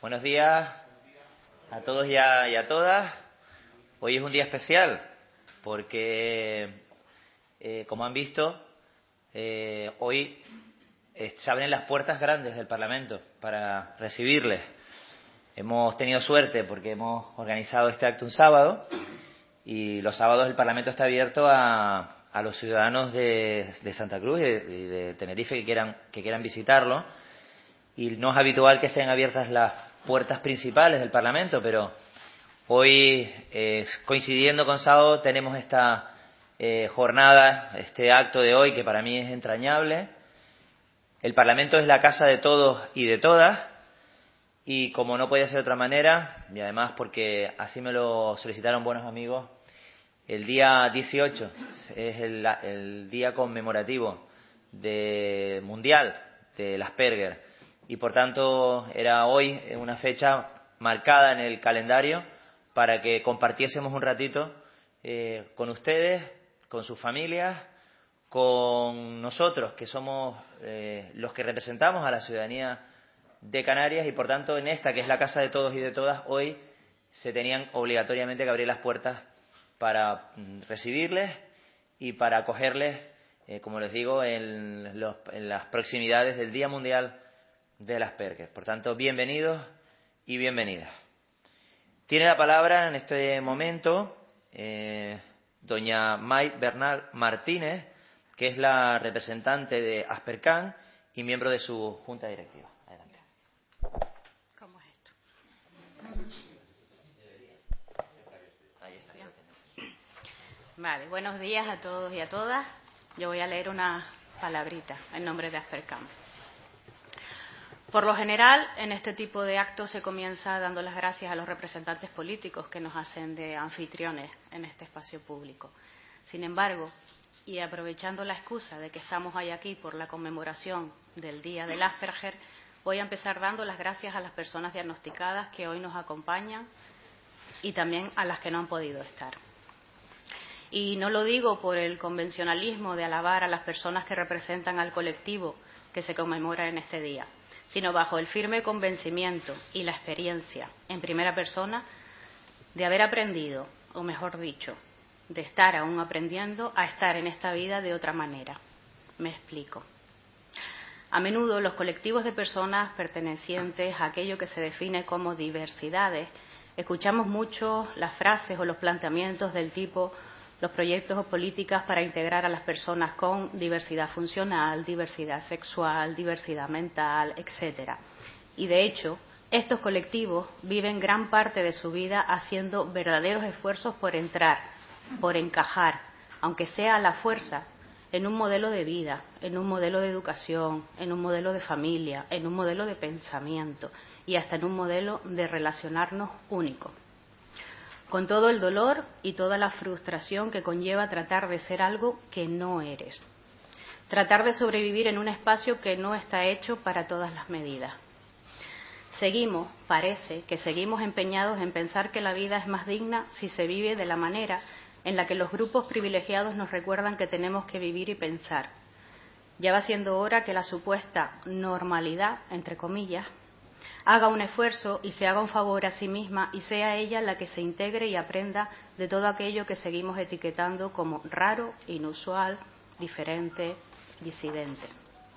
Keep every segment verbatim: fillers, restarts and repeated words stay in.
Buenos días a todos y a, y a todas. Hoy es un día especial porque, eh, como han visto, eh, hoy eh, se abren las puertas grandes del Parlamento para recibirles. Hemos tenido suerte porque hemos organizado este acto un sábado y los sábados el Parlamento está abierto a, a los ciudadanos de, de Santa Cruz y de, y de Tenerife que quieran, que quieran visitarlo. Y no es habitual que estén abiertas las puertas principales del Parlamento, pero hoy, eh, coincidiendo con sábado, tenemos esta eh, jornada, este acto de hoy que para mí es entrañable. El Parlamento es la casa de todos y de todas, y como no podía ser de otra manera, y además porque así me lo solicitaron buenos amigos, el día dieciocho es el, el día conmemorativo de, mundial del Asperger. Y por tanto era hoy una fecha marcada en el calendario para que compartiésemos un ratito eh, con ustedes, con sus familias, con nosotros que somos eh, los que representamos a la ciudadanía de Canarias, y por tanto en esta que es la casa de todos y de todas, hoy se tenían obligatoriamente que abrir las puertas para recibirles y para acogerles, eh, como les digo, en, los, en las proximidades del Día Mundial de las Asperger. Por tanto, bienvenidos y bienvenidas. Tiene la palabra en este momento eh, doña May Bernal Martínez, que es la representante de Aspercan y miembro de su junta directiva. Adelante. ¿Cómo es esto? Ahí está, ya lo tenés. Vale, buenos días a todos y a todas. Yo voy a leer una palabrita en nombre de Aspercan. Por lo general, en este tipo de actos se comienza dando las gracias a los representantes políticos que nos hacen de anfitriones en este espacio público. Sin embargo, y aprovechando la excusa de que estamos hoy aquí por la conmemoración del Día del Asperger, voy a empezar dando las gracias a las personas diagnosticadas que hoy nos acompañan y también a las que no han podido estar. Y no lo digo por el convencionalismo de alabar a las personas que representan al colectivo que se conmemora en este día, sino bajo el firme convencimiento y la experiencia en primera persona de haber aprendido, o mejor dicho, de estar aún aprendiendo a estar en esta vida de otra manera. Me explico. A menudo los colectivos de personas pertenecientes a aquello que se define como diversidades, escuchamos mucho las frases o los planteamientos del tipo los proyectos o políticas para integrar a las personas con diversidad funcional, diversidad sexual, diversidad mental, etcétera. Y de hecho, estos colectivos viven gran parte de su vida haciendo verdaderos esfuerzos por entrar, por encajar, aunque sea a la fuerza, en un modelo de vida, en un modelo de educación, en un modelo de familia, en un modelo de pensamiento y hasta en un modelo de relacionarnos único. Con todo el dolor y toda la frustración que conlleva tratar de ser algo que no eres. Tratar de sobrevivir en un espacio que no está hecho para todas las medidas. Seguimos, parece que seguimos empeñados en pensar que la vida es más digna si se vive de la manera en la que los grupos privilegiados nos recuerdan que tenemos que vivir y pensar. Ya va siendo hora que la supuesta normalidad, entre comillas, haga un esfuerzo y se haga un favor a sí misma y sea ella la que se integre y aprenda de todo aquello que seguimos etiquetando como raro, inusual, diferente, disidente.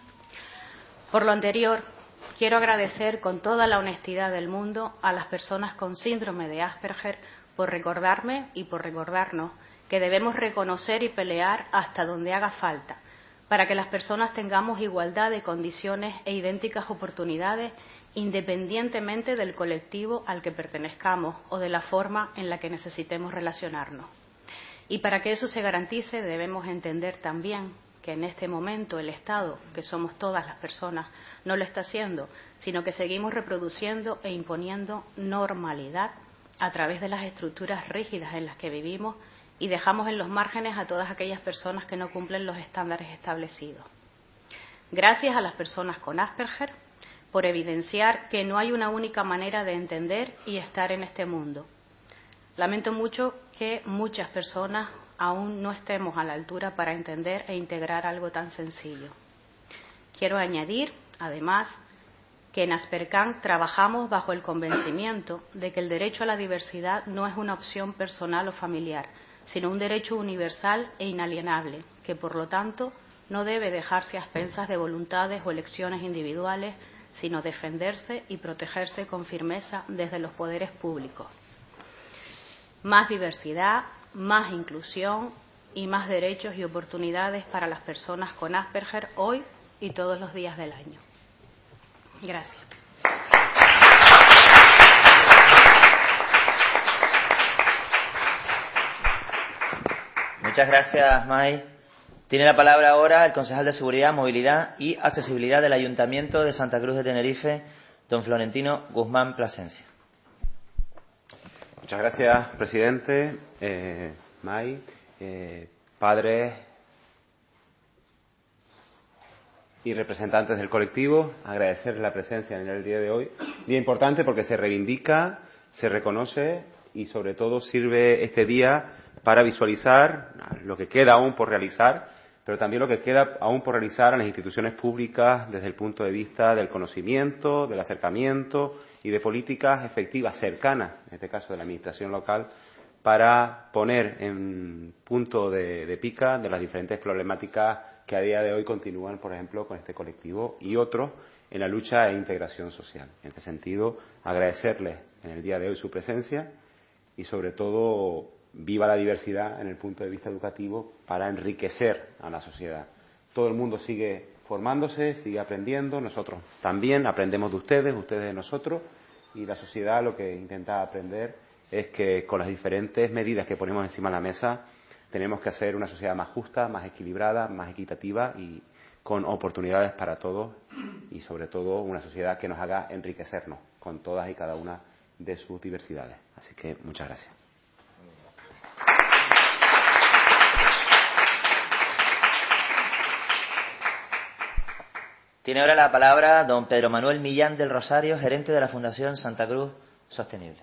Por lo anterior, quiero agradecer con toda la honestidad del mundo a las personas con síndrome de Asperger por recordarme y por recordarnos que debemos reconocer y pelear hasta donde haga falta para que las personas tengamos igualdad de condiciones e idénticas oportunidades independientemente del colectivo al que pertenezcamos o de la forma en la que necesitemos relacionarnos. Y para que eso se garantice debemos entender también que en este momento el Estado, que somos todas las personas, no lo está haciendo, sino que seguimos reproduciendo e imponiendo normalidad a través de las estructuras rígidas en las que vivimos y dejamos en los márgenes a todas aquellas personas que no cumplen los estándares establecidos. Gracias a las personas con Asperger por evidenciar que no hay una única manera de entender y estar en este mundo. Lamento mucho que muchas personas aún no estemos a la altura para entender e integrar algo tan sencillo. Quiero añadir, además, que que en Aspercam trabajamos bajo el convencimiento de que el derecho a la diversidad no es una opción personal o familiar, sino un derecho universal e inalienable, que por lo tanto no debe dejarse a expensas de voluntades o elecciones individuales, sino defenderse y protegerse con firmeza desde los poderes públicos. Más diversidad, más inclusión y más derechos y oportunidades para las personas con Asperger hoy y todos los días del año. Gracias. Muchas gracias, May. Tiene la palabra ahora el concejal de Seguridad, Movilidad y Accesibilidad del Ayuntamiento de Santa Cruz de Tenerife, don Florentino Guzmán Plasencia. Muchas gracias, presidente, eh, May, eh, padres y representantes del colectivo. Agradecerles la presencia en el día de hoy. Día importante porque se reivindica, se reconoce y sobre todo sirve este día para visualizar lo que queda aún por realizar, pero también lo que queda aún por realizar en las instituciones públicas desde el punto de vista del conocimiento, del acercamiento y de políticas efectivas, cercanas, en este caso de la administración local, para poner en punto de, de pica de las diferentes problemáticas que a día de hoy continúan, por ejemplo, con este colectivo y otros en la lucha e integración social. En este sentido, agradecerles en el día de hoy su presencia y, sobre todo, viva la diversidad en el punto de vista educativo para enriquecer a la sociedad. Todo el mundo sigue formándose, sigue aprendiendo, nosotros también aprendemos de ustedes, ustedes de nosotros, y la sociedad lo que intenta aprender es que con las diferentes medidas que ponemos encima de la mesa tenemos que hacer una sociedad más justa, más equilibrada, más equitativa y con oportunidades para todos y sobre todo una sociedad que nos haga enriquecernos con todas y cada una de sus diversidades. Así que muchas gracias. Tiene ahora la palabra don Pedro Manuel Millán del Rosario, gerente de la Fundación Santa Cruz Sostenible.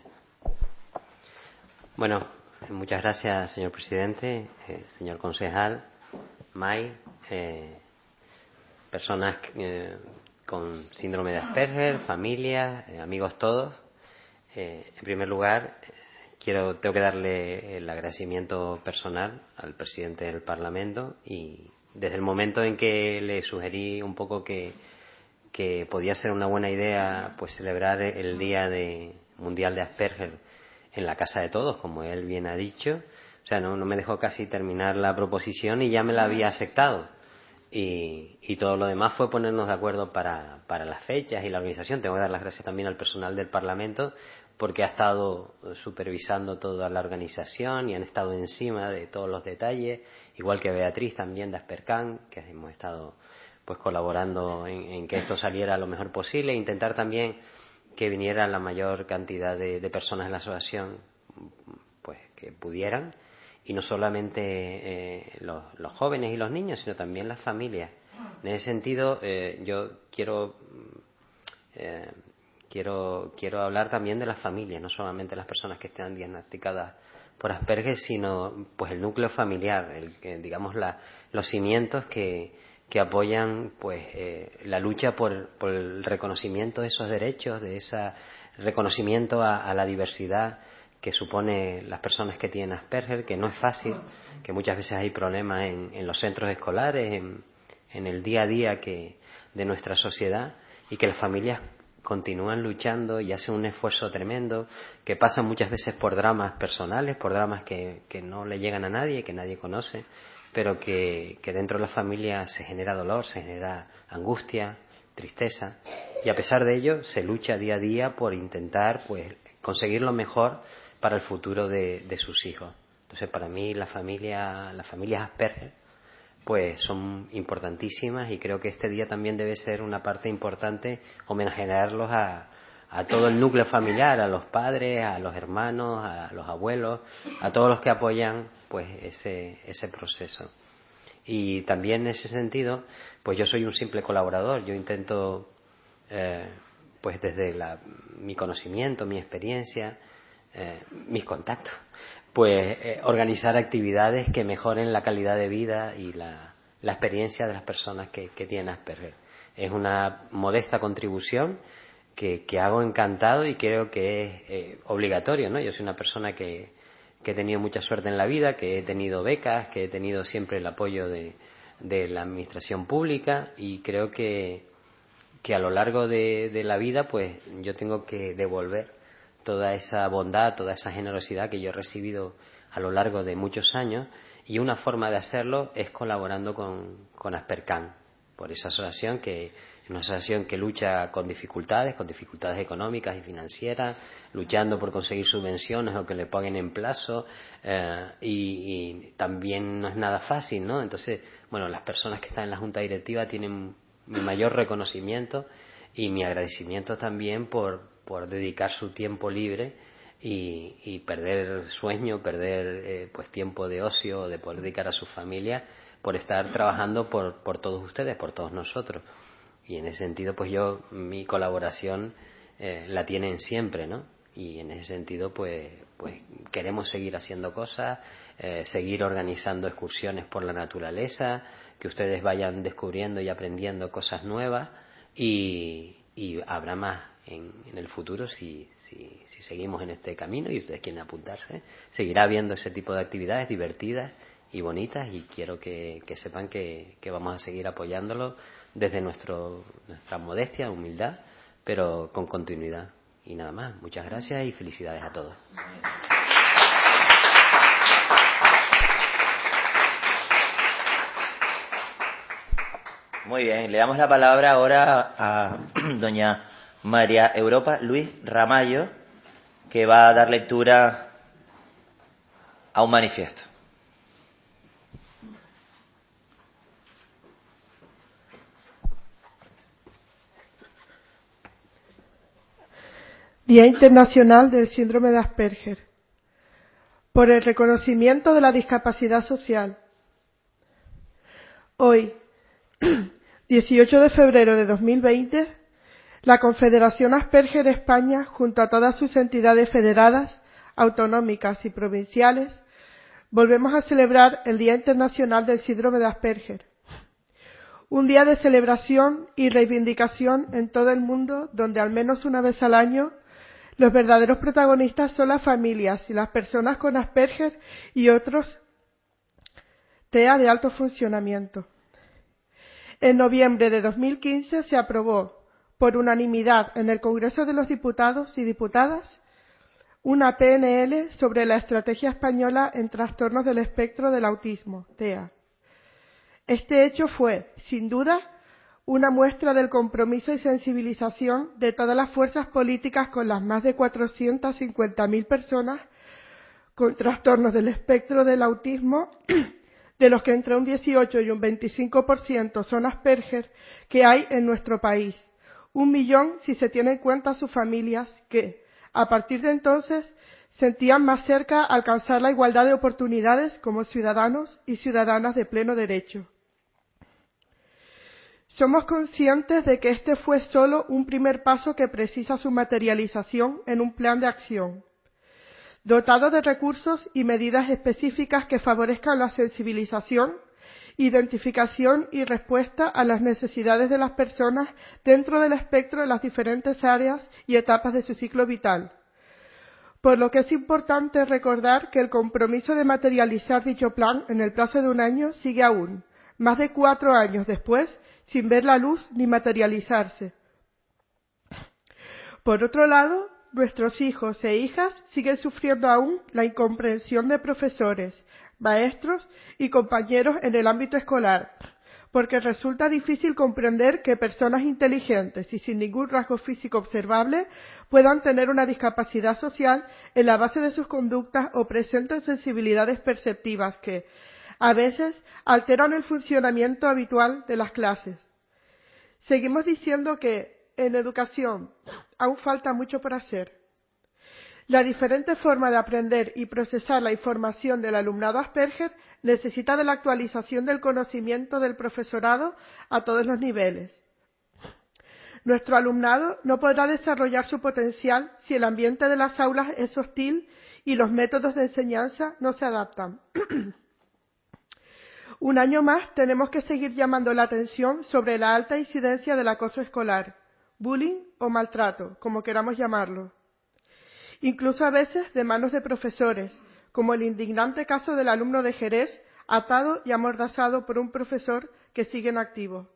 Bueno, muchas gracias, señor presidente, eh, señor concejal, May, eh, personas eh, con síndrome de Asperger, familias, eh, amigos todos. Eh, en primer lugar, eh, quiero tengo que darle el agradecimiento personal al presidente del Parlamento y desde el momento en que le sugerí un poco que, que podía ser una buena idea pues celebrar el Día de Mundial de Asperger en la casa de todos, como él bien ha dicho, o sea, no, no me dejó casi terminar la proposición y ya me la había aceptado. Y, y todo lo demás fue ponernos de acuerdo para, para las fechas y la organización. Tengo que dar las gracias también al personal del Parlamento porque ha estado supervisando toda la organización y han estado encima de todos los detalles, igual que Beatriz también de Aspercam, que hemos estado pues colaborando en, en que esto saliera lo mejor posible e intentar también que viniera la mayor cantidad de, de personas en la asociación pues que pudieran, y no solamente eh, los, los jóvenes y los niños, sino también las familias. En ese sentido, eh, yo quiero eh, quiero quiero hablar también de las familias, no solamente las personas que están diagnosticadas por Asperger, sino pues el núcleo familiar, el que digamos la, los cimientos que, que apoyan pues eh, la lucha por, por el reconocimiento de esos derechos, de ese reconocimiento a, a la diversidad que supone las personas que tienen Asperger, que no es fácil, que muchas veces hay problemas en, en los centros escolares, en, en el día a día que, de nuestra sociedad, y que las familias continúan luchando y hacen un esfuerzo tremendo, que pasan muchas veces por dramas personales, por dramas que, que no le llegan a nadie, que nadie conoce, pero que, que dentro de la familia se genera dolor, se genera angustia, tristeza, y a pesar de ello se lucha día a día por intentar pues conseguir lo mejor para el futuro de, de sus hijos. Entonces, para mí la familia, las familias Asperger pues son importantísimas y creo que este día también debe ser una parte importante homenajearlos a, a todo el núcleo familiar, a los padres, a los hermanos, a los abuelos, a todos los que apoyan pues ese, ese proceso. Y también en ese sentido, pues yo soy un simple colaborador, yo intento eh, pues desde la, mi conocimiento, mi experiencia, eh, mis contactos, pues eh, organizar actividades que mejoren la calidad de vida y la, la experiencia de las personas que, que tienen Asperger. Es una modesta contribución, que, que hago encantado y creo que es eh, obligatorio, ¿no? Yo soy una persona que, que he tenido mucha suerte en la vida, que he tenido becas, que he tenido siempre el apoyo de, de la administración pública y creo que, que a lo largo de, de la vida pues yo tengo que devolver toda esa bondad, toda esa generosidad que yo he recibido a lo largo de muchos años y una forma de hacerlo es colaborando con, con Aspercan, por esa asociación que es una asociación que lucha con dificultades, con dificultades económicas y financieras, luchando por conseguir subvenciones o que le paguen en plazo eh, y, y también no es nada fácil, ¿no? Entonces, bueno, las personas que están en la Junta Directiva tienen mi mayor reconocimiento y mi agradecimiento también por, por dedicar su tiempo libre y, y perder sueño, perder eh, pues tiempo de ocio, de poder dedicar a su familia, por estar trabajando por, por todos ustedes, por todos nosotros. Y en ese sentido, pues yo, mi colaboración eh, la tienen siempre, ¿no? Y en ese sentido, pues, pues queremos seguir haciendo cosas, eh, seguir organizando excursiones por la naturaleza, que ustedes vayan descubriendo y aprendiendo cosas nuevas y, y habrá más en, en el futuro si, si, si seguimos en este camino y ustedes quieren apuntarse. Seguirá habiendo ese tipo de actividades divertidas y bonitas y quiero que, que sepan que, que vamos a seguir apoyándolo desde nuestro, nuestra modestia, humildad, pero con continuidad. Y nada más, muchas gracias y felicidades a todos. Muy bien, le damos la palabra ahora a doña María Europa Luis Ramallo, que va a dar lectura a un manifiesto. Día Internacional del Síndrome de Asperger. Por el reconocimiento de la discapacidad social. Hoy, dieciocho de febrero de dos mil veinte, la Confederación Asperger España, junto a todas sus entidades federadas, autonómicas y provinciales, volvemos a celebrar el Día Internacional del Síndrome de Asperger. Un día de celebración y reivindicación en todo el mundo, donde al menos una vez al año los verdaderos protagonistas son las familias y las personas con Asperger y otros T E A de alto funcionamiento. En noviembre de dos mil quince se aprobó por unanimidad en el Congreso de los Diputados y Diputadas una P N L sobre la Estrategia Española en Trastornos del Espectro del Autismo, T E A. Este hecho fue, sin duda, una muestra del compromiso y sensibilización de todas las fuerzas políticas con las más de cuatrocientas cincuenta mil personas con trastornos del espectro del autismo, de los que entre un dieciocho y un veinticinco por ciento son Asperger, que hay en nuestro país. Un millón si se tiene en cuenta sus familias que, a partir de entonces, sentían más cerca alcanzar la igualdad de oportunidades como ciudadanos y ciudadanas de pleno derecho. Somos conscientes de que este fue solo un primer paso que precisa su materialización en un plan de acción, dotado de recursos y medidas específicas que favorezcan la sensibilización, identificación y respuesta a las necesidades de las personas dentro del espectro de las diferentes áreas y etapas de su ciclo vital. Por lo que es importante recordar que el compromiso de materializar dicho plan en el plazo de un año sigue aún, más de cuatro años después, sin ver la luz ni materializarse. Por otro lado, nuestros hijos e hijas siguen sufriendo aún la incomprensión de profesores, maestros y compañeros en el ámbito escolar, porque resulta difícil comprender que personas inteligentes y sin ningún rasgo físico observable puedan tener una discapacidad social en la base de sus conductas o presenten sensibilidades perceptivas que, a veces, alteran el funcionamiento habitual de las clases. Seguimos diciendo que, en educación, aún falta mucho por hacer. La diferente forma de aprender y procesar la información del alumnado Asperger necesita de la actualización del conocimiento del profesorado a todos los niveles. Nuestro alumnado no podrá desarrollar su potencial si el ambiente de las aulas es hostil y los métodos de enseñanza no se adaptan. Un año más tenemos que seguir llamando la atención sobre la alta incidencia del acoso escolar, bullying o maltrato, como queramos llamarlo. Incluso a veces de manos de profesores, como el indignante caso del alumno de Jerez, atado y amordazado por un profesor que sigue en activo.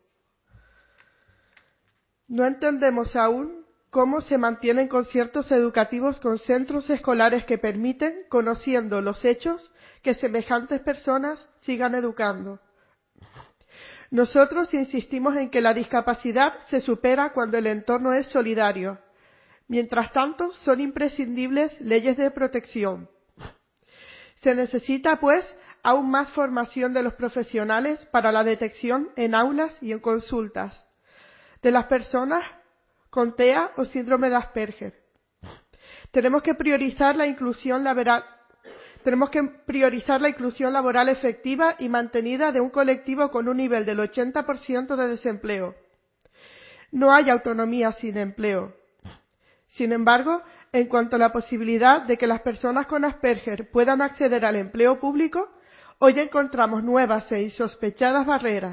No entendemos aún cómo se mantienen conciertos educativos con centros escolares que permiten, conociendo los hechos, que semejantes personas sigan educando. Nosotros insistimos en que la discapacidad se supera cuando el entorno es solidario. Mientras tanto, son imprescindibles leyes de protección. Se necesita, pues, aún más formación de los profesionales para la detección en aulas y en consultas de las personas con T E A o síndrome de Asperger. Tenemos que priorizar la inclusión laboral, tenemos que priorizar la inclusión laboral efectiva y mantenida de un colectivo con un nivel del ochenta por ciento de desempleo. No hay autonomía sin empleo. Sin embargo, en cuanto a la posibilidad de que las personas con Asperger puedan acceder al empleo público, hoy encontramos nuevas e insospechadas barreras.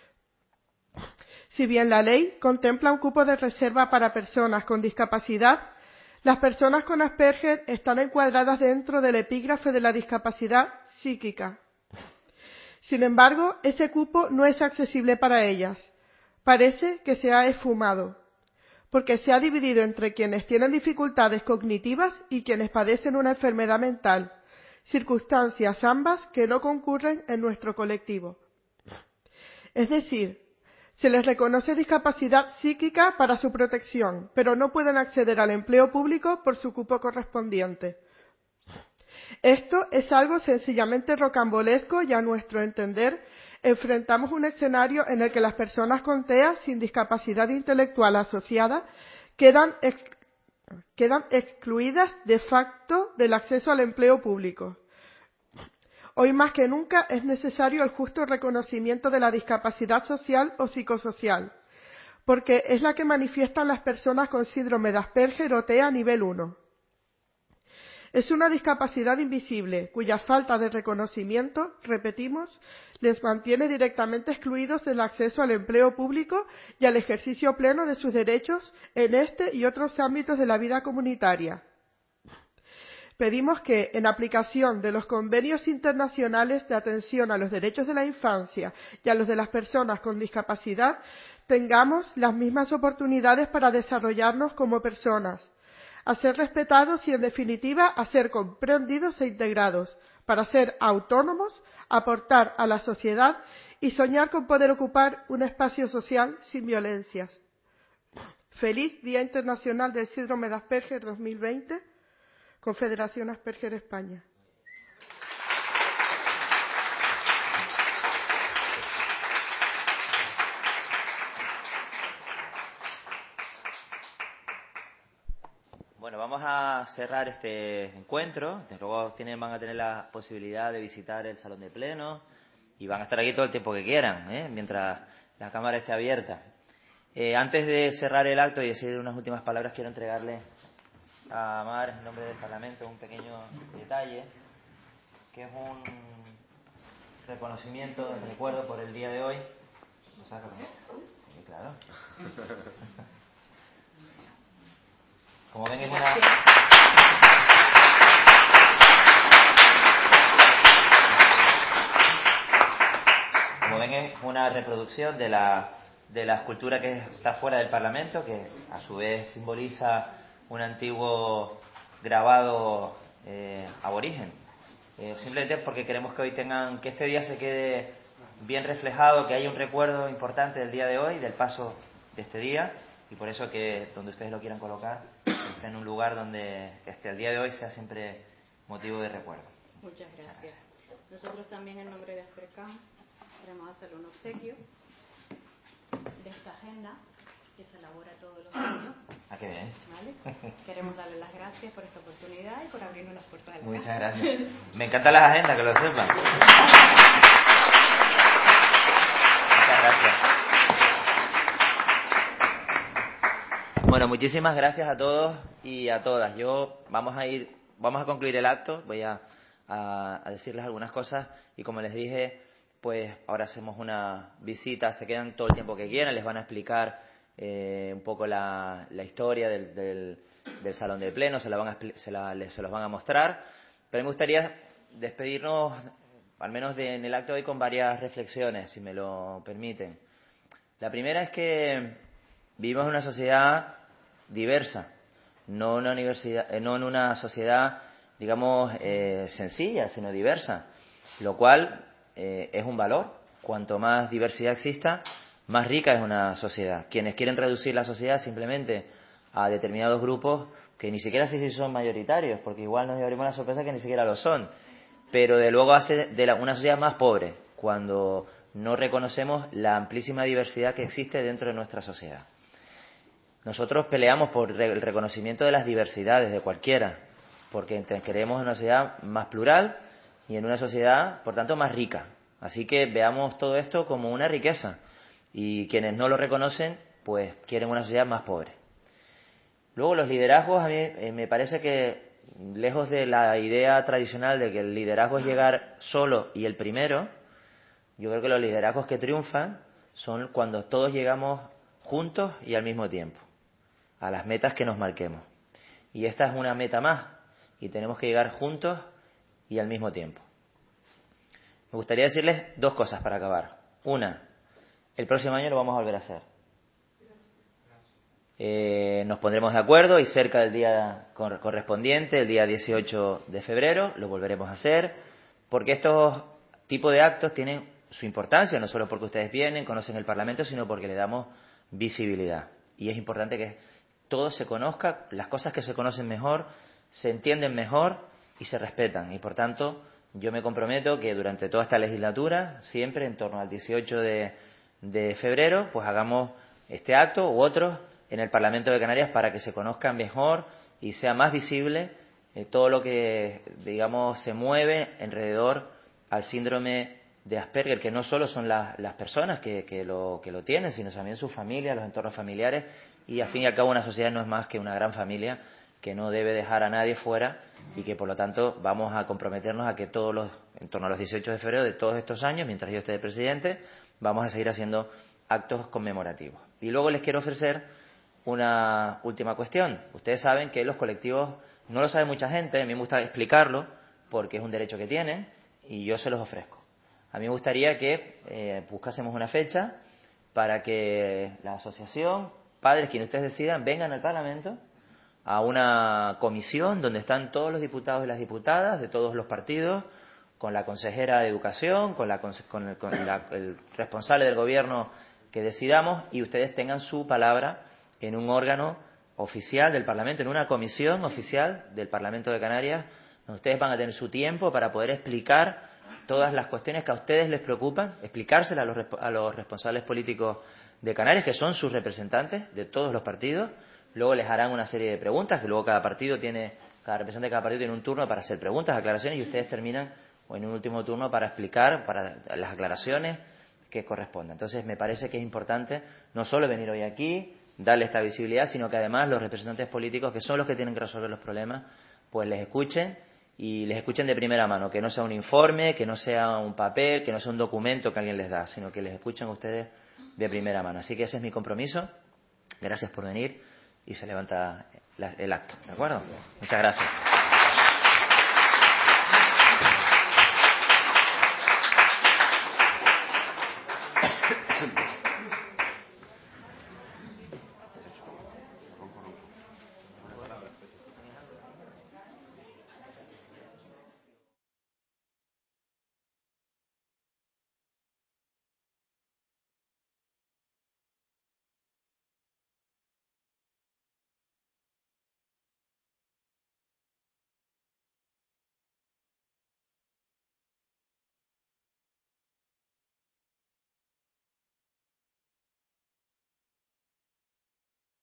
Si bien la ley contempla un cupo de reserva para personas con discapacidad, las personas con Asperger están encuadradas dentro del epígrafe de la discapacidad psíquica. Sin embargo, ese cupo no es accesible para ellas. Parece que se ha esfumado, porque se ha dividido entre quienes tienen dificultades cognitivas y quienes padecen una enfermedad mental, circunstancias ambas que no concurren en nuestro colectivo. Es decir, se les reconoce discapacidad psíquica para su protección, pero no pueden acceder al empleo público por su cupo correspondiente. Esto es algo sencillamente rocambolesco y, a nuestro entender, enfrentamos un escenario en el que las personas con T E A sin discapacidad intelectual asociada quedan, ex, quedan excluidas de facto del acceso al empleo público. Hoy más que nunca es necesario el justo reconocimiento de la discapacidad social o psicosocial, porque es la que manifiestan las personas con síndrome de Asperger o T E A nivel uno. Es una discapacidad invisible, cuya falta de reconocimiento, repetimos, les mantiene directamente excluidos del acceso al empleo público y al ejercicio pleno de sus derechos en este y otros ámbitos de la vida comunitaria. Pedimos que, en aplicación de los convenios internacionales de atención a los derechos de la infancia y a los de las personas con discapacidad, tengamos las mismas oportunidades para desarrollarnos como personas, a ser respetados y, en definitiva, a ser comprendidos e integrados, para ser autónomos, aportar a la sociedad y soñar con poder ocupar un espacio social sin violencias. Feliz Día Internacional del Síndrome de Asperger dos mil veinte. Confederación Asperger España. Bueno, vamos a cerrar este encuentro. Luego tienen, van a tener la posibilidad de visitar el salón de pleno y van a estar aquí todo el tiempo que quieran, ¿eh? Mientras la cámara esté abierta. Eh, antes de cerrar el acto y decir unas últimas palabras, quiero entregarle a Mar, en nombre del Parlamento, un pequeño detalle, que es un reconocimiento, de recuerdo por el día de hoy. ¿Lo sacas? Sí, claro. Como ven, es una... Como ven, es una reproducción de la, de la escultura que está fuera del Parlamento, que a su vez simboliza un antiguo grabado eh, aborigen. Eh, simplemente porque queremos que hoy tengan, que este día se quede bien reflejado, que haya un recuerdo importante del día de hoy, del paso de este día, y por eso que donde ustedes lo quieran colocar, esté en un lugar donde este, el día de hoy sea siempre motivo de recuerdo. Muchas gracias. Nosotros también, en nombre de Aspercam, queremos hacerle un obsequio de esta agenda que se elabora todos los años. Ah, qué bien. ¿Vale? Queremos darle las gracias por esta oportunidad y por abrirnos las puertas de la Muchas casa. gracias. Me encantan las agendas, que lo sepan. Muchas gracias. Bueno, muchísimas gracias a todos y a todas. Yo vamos a ir, vamos a concluir el acto. Voy a, a, a decirles algunas cosas y, como les dije, pues ahora hacemos una visita. Se quedan todo el tiempo que quieran. Les van a explicar eh, un poco la, la historia del, del, del Salón del Pleno, se, la van a, se, la, se los van a mostrar, pero me gustaría despedirnos, al menos de, en el acto de hoy, con varias reflexiones, si me lo permiten. La primera es que vivimos en una sociedad diversa, no, una universidad, no en una sociedad, digamos, eh, sencilla, sino diversa, lo cual eh, es un valor. Cuanto más diversidad exista, más rica es una sociedad. Quienes quieren reducir la sociedad simplemente a determinados grupos, que ni siquiera sé si son mayoritarios, porque igual nos llevaremos la sorpresa que ni siquiera lo son, pero de luego hace de la, una sociedad más pobre, cuando no reconocemos la amplísima diversidad que existe dentro de nuestra sociedad. Nosotros peleamos por el reconocimiento de las diversidades de cualquiera, porque queremos una sociedad más plural y en una sociedad, por tanto, más rica. Así que veamos todo esto como una riqueza, y quienes no lo reconocen, pues quieren una sociedad más pobre. Luego, los liderazgos, a mí eh, me parece que, lejos de la idea tradicional de que el liderazgo es llegar solo y el primero, yo creo que los liderazgos que triunfan son cuando todos llegamos juntos y al mismo tiempo a las metas que nos marquemos. Y esta es una meta más, y tenemos que llegar juntos y al mismo tiempo. Me gustaría decirles dos cosas para acabar. Una, el próximo año lo vamos a volver a hacer. Eh, nos pondremos de acuerdo y cerca del día correspondiente, el día dieciocho de febrero, lo volveremos a hacer, porque estos tipos de actos tienen su importancia, no solo porque ustedes vienen, conocen el Parlamento, sino porque le damos visibilidad. Y es importante que todo se conozca, las cosas que se conocen mejor, se entienden mejor y se respetan. Y por tanto, yo me comprometo que durante toda esta legislatura, siempre en torno al dieciocho de, de febrero, pues hagamos este acto u otros en el Parlamento de Canarias para que se conozca mejor y sea más visible eh, todo lo que, digamos, se mueve alrededor al síndrome de Asperger, que no solo son la, las personas que, que, lo, que lo tienen, sino también sus familias, los entornos familiares, y al fin y al cabo una sociedad no es más que una gran familia que no debe dejar a nadie fuera, y que por lo tanto vamos a comprometernos a que todos los, en torno a los dieciocho de febrero de todos estos años, mientras yo esté de presidente, vamos a seguir haciendo actos conmemorativos. Y luego les quiero ofrecer una última cuestión. Ustedes saben que los colectivos, no lo sabe mucha gente, a mí me gusta explicarlo porque es un derecho que tienen y yo se los ofrezco. A mí me gustaría que eh, buscásemos una fecha para que la asociación, padres, quienes ustedes decidan, vengan al Parlamento a una comisión donde están todos los diputados y las diputadas de todos los partidos, con la consejera de Educación, con, la, con, el, con la, el responsable del gobierno que decidamos, y ustedes tengan su palabra en un órgano oficial del Parlamento, en una comisión oficial del Parlamento de Canarias, donde ustedes van a tener su tiempo para poder explicar todas las cuestiones que a ustedes les preocupan, explicárselas a los, a los responsables políticos de Canarias, que son sus representantes de todos los partidos. Luego les harán una serie de preguntas, que luego cada partido tiene, cada representante de cada partido tiene un turno para hacer preguntas, aclaraciones, y ustedes terminan o en un último turno para explicar para las aclaraciones que correspondan. Entonces me parece que es importante no solo venir hoy aquí, darle esta visibilidad, sino que además los representantes políticos, que son los que tienen que resolver los problemas, pues les escuchen y les escuchen de primera mano, que no sea un informe, que no sea un papel, que no sea un documento que alguien les da, sino que les escuchen a ustedes de primera mano. Así que ese es mi compromiso. Gracias por venir y se levanta el acto. ¿De acuerdo? Muchas gracias.